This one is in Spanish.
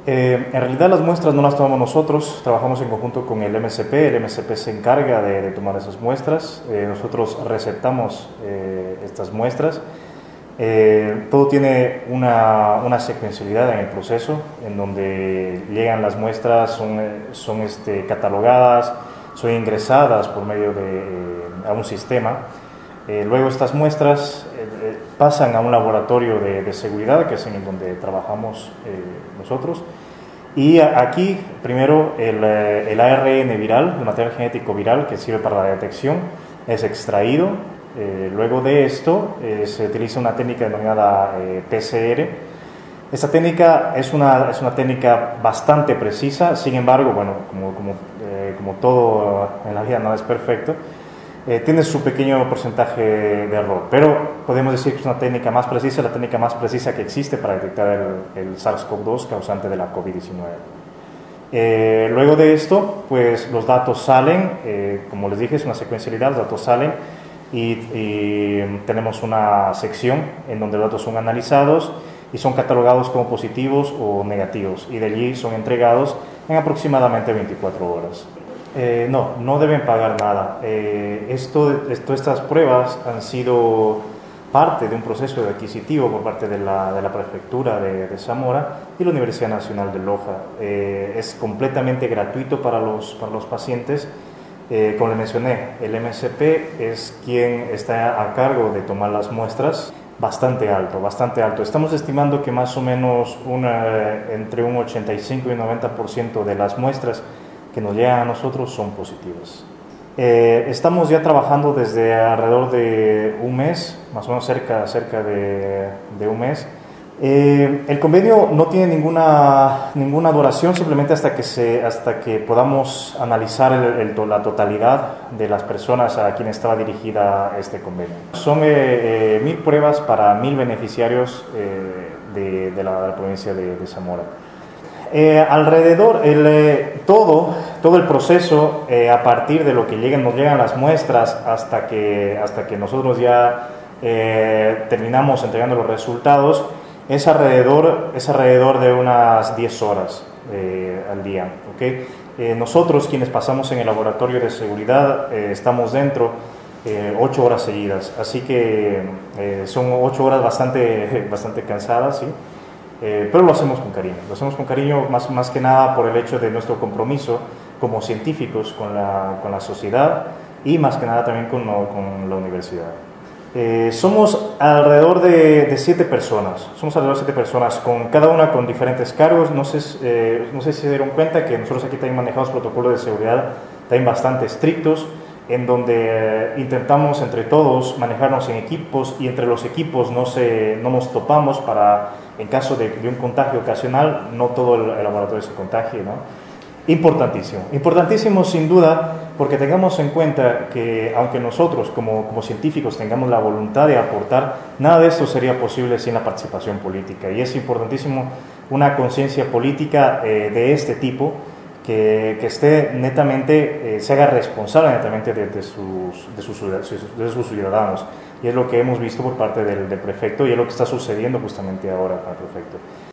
En realidad las muestras no las tomamos nosotros, trabajamos en conjunto con el MSP se encarga de tomar esas muestras, nosotros receptamos estas muestras. Todo tiene una secuencialidad en el proceso, en donde llegan las muestras, son catalogadas, son ingresadas por medio a un sistema. Luego estas muestras pasan a un laboratorio de seguridad, que es en donde trabajamos nosotros. Y aquí, primero, el ARN viral, el material genético viral que sirve para la detección, es extraído. Luego de esto se utiliza una técnica denominada PCR. Esta técnica es una técnica bastante precisa, sin embargo, bueno, como todo en la vida, nada es perfecto, tiene su pequeño porcentaje de error, pero podemos decir que es una técnica más precisa, la técnica más precisa que existe para detectar el SARS-CoV-2 causante de la COVID-19. Luego de esto, pues los datos salen, como les dije, es una secuencialidad, los datos salen y tenemos una sección en donde los datos son analizados y son catalogados como positivos o negativos, y de allí son entregados en aproximadamente 24 horas. No deben pagar nada. Estas pruebas han sido parte de un proceso adquisitivo por parte de la Prefectura de Zamora y la Universidad Nacional de Loja. Es completamente gratuito para los pacientes. Como les mencioné, el MSP es quien está a cargo de tomar las muestras. Bastante alto. Estamos estimando que más o menos entre un 85 y un 90% de las muestras que nos llegan a nosotros son positivas. Estamos ya trabajando desde alrededor de un mes, más o menos cerca de un mes. El convenio no tiene ninguna duración, simplemente hasta que podamos analizar la totalidad de las personas a quienes estaba dirigida este convenio. Son 1000 pruebas para 1000 beneficiarios de la provincia de Zamora. Alrededor, todo el proceso, a partir de lo que nos llegan las muestras hasta que nosotros ya terminamos entregando los resultados, es alrededor de unas 10 horas al día. ¿Okay? Nosotros, quienes pasamos en el laboratorio de seguridad, estamos dentro 8 horas seguidas, así que son 8 horas bastante cansadas, ¿sí? Pero lo hacemos con cariño, más que nada por el hecho de nuestro compromiso como científicos con la sociedad y más que nada también con la universidad. Somos alrededor de 7 personas, con cada una con diferentes cargos. No sé si se dieron cuenta que nosotros aquí también manejamos protocolos de seguridad también bastante estrictos, en donde intentamos entre todos manejarnos en equipos, y entre los equipos no nos topamos para, en caso de un contagio ocasional, no todo el laboratorio se contagie, ¿no? Importantísimo sin duda, porque tengamos en cuenta que aunque nosotros como científicos tengamos la voluntad de aportar, nada de esto sería posible sin la participación política, y es importantísimo una conciencia política de este tipo, que esté netamente, se haga responsable netamente de sus ciudadanos, y es lo que hemos visto por parte del prefecto, y es lo que está sucediendo justamente ahora con el prefecto.